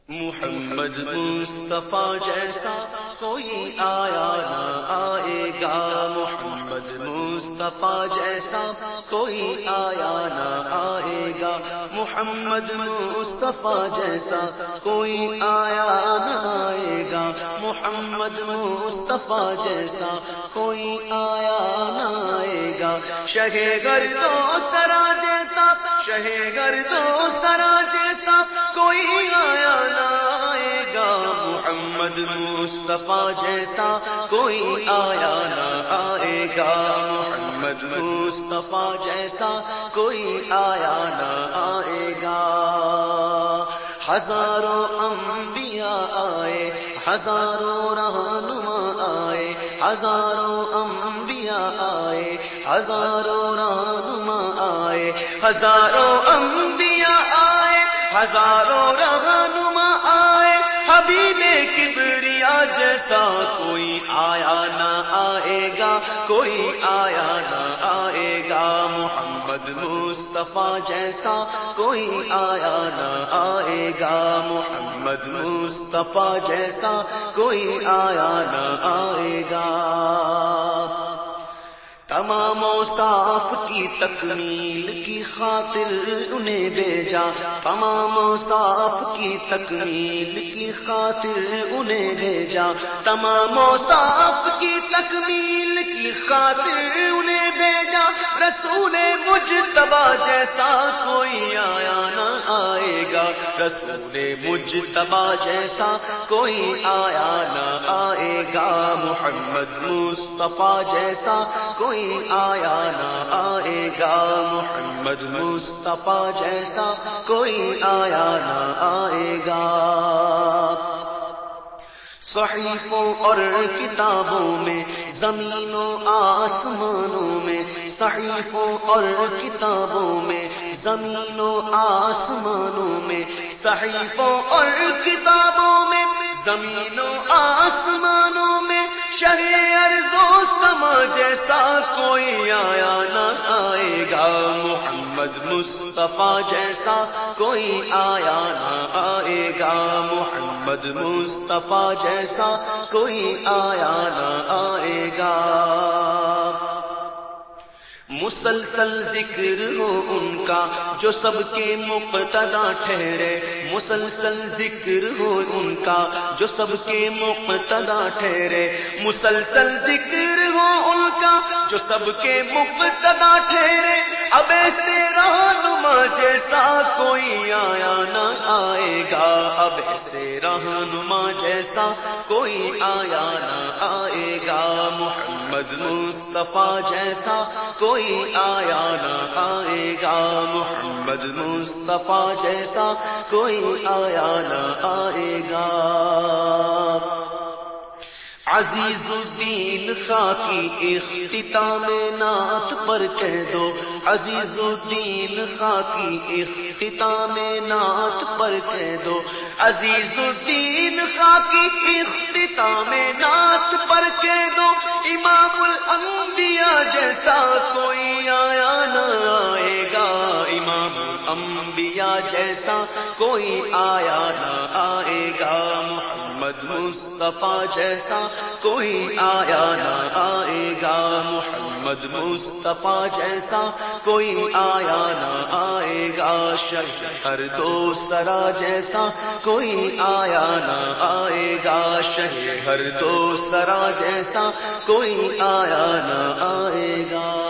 محمد مصطفیٰ جیسا کوئی آیا نہ آئے گا، محمد مصطفیٰ جیسا کوئی آیا نہ آئے گا، محمد مصطفیٰ جیسا کوئی آیا نہ آئے گا، محمد مصطفیٰ جیسا کوئی آیا نہ آئے گا، شہ گرد و سرا جیسا، شہ گرد و سرا جیسا کوئی آیا نہ آئے گا، محمد مصطفیٰ جیسا کوئی آیا نہ آئے گا، محمد مصطفیٰ جیسا کوئی آیا نہ آئے گا۔ ہزاروں انبیاء آئے، ہزاروں رہنما آئے، ہزاروں انبیاء آئے، ہزاروں رہنما آئے، ہزاروں انبیاء آئے، ہزاروں رہنما آئے، حبیب کبریا جیسا کوئی آیا نہ آئے گا، کوئی آیا نہ آئے گا، محمد مصطفیٰ جیسا کوئی آیا نہ آئے گا، محمد مصطفیٰ جیسا کوئی آیا نہ آئے گا۔ تمام اوصاف کی تکمیل کی خاطر انہیں بھیجا، تمام اوصاف کی تکمیل کی خاطر انہیں بھیجا، تمام اوصاف کی تکمیل کی خاطر انہیں بھیجا، رسول مجتبی جیسا کوئی آیا نہ آئے گا، رسول مجتبی جیسا کوئی آیا نہ آئے گا، محمد مصطفیٰ جیسا کوئی آیا نہ آئے گا، محمد مصطفیٰ جیسا کوئی آیا نہ آئے گا۔ صحیفوں اور کتابوں میں، زمین و آسمانوں میں، صحیفوں اور کتابوں میں، زمین و آسمانوں میں، صحیفوں اور کتابوں میں، زمین و آسمانوں میں، شہ ارض و سما جیسا کوئی آیا نہ آئے گا، محمد مصطفیٰ جیسا کوئی آیا نہ آئے گا، محمد مصطفیٰ جیسا کوئی آیا نہ آئے گا۔ مسلسل ذکر ہو ان کا جو سب کے مقتدا ٹھہرے، مسلسل ذکر ہو ان کا جو سب کے مقتدا ٹھہرے، مسلسل ذکر ہو ان کا جو سب کے مقتدا ٹھہرے، اب ایسے رہنما جیسا کوئی آیا نہ آئے گا، اب ایسے رہنما جیسا کوئی آیا نہ آئے گا، محمد مصطفیٰ جیسا کوئی آیا نہ آئے گا، محمد مصطفیٰ جیسا کوئی آیا نہ آئے گا۔ عزیز الدین خاکی اختتام نعت پر کہہ دو، عزیز الدین خاکی اختتام نعت پر کہہ دو، عزیز الدین خاکی اختتام نعت پر کہہ دو، امام الانبیاء جیسا کوئی آیا نہ آئے گا، امام الانبیاء جیسا کوئی آیا نہ آئے گا، محمد مصطفیٰ جیسا کوئی آیا نہ آئے گا، محمد مصطفیٰ جیسا کوئی آیا نہ آئے گا، شہر دو سرا جیسا کوئی آیا نہ آئے گا، شہر دو سرا جیسا کوئی آیا نہ آئے گا۔